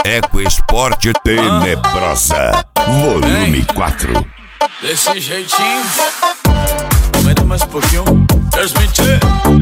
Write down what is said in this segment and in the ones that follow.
EcoSport Tenebrosa, volume 4. Desse jeitinho, aumenta mais um pouquinho. Transmitir.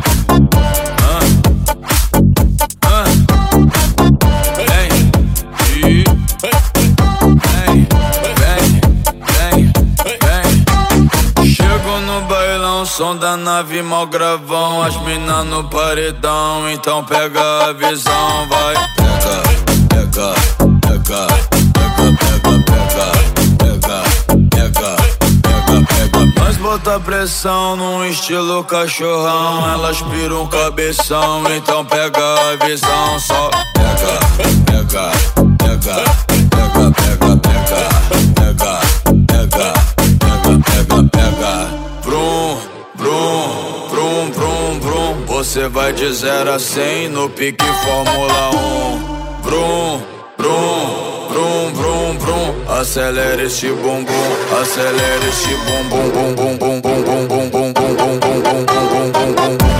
Chego no bailão, som da nave, mal gravão. As mina no paredão, então pega a visão. Vai, pega, pega, pega, pega, pega, pega, pega, pega, pega. Nós bota pressão num estilo cachorrão. Elas piram um cabeção, então pega a visão. Só pega, pega, pega, pega, pega, pega, pega, pega, pega, pega. Brum, brum, brum, brum, brum. Você vai de 0 a 100 no pique Fórmula 1. Brum, brum, brum, brum, brum. Acelera esse bumbum, acelera esse bumbum, bum, bum, bum, bum, bum, bum, bum, bum, bum, bum, bum, bum, bum, bum, bum.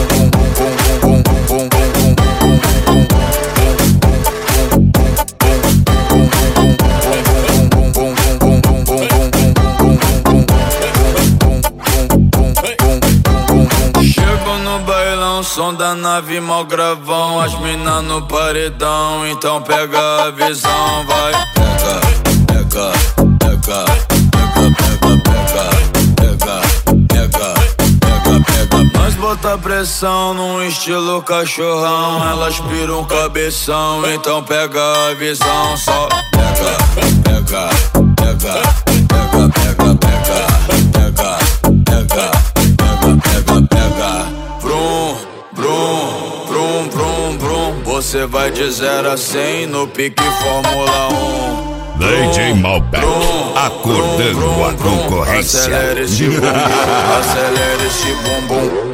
Som da nave, mal gravão. As mina no paredão, então pega a visão. Vai, pega, pega, pega, pega, pega, pega, pega, pega, pega. Nós bota pressão num estilo cachorrão. Elas piram um cabeção, então pega a visão. Só pega, pega, pega, pega, pega, pega, pega, pega, pega, pega. Brum, brum, brum, brum, brum. Você vai de 0 a 100 no pique Fórmula 1. DJ Malbec, acordando a concorrência. Acelera esse bumbum, acelera esse bumbum.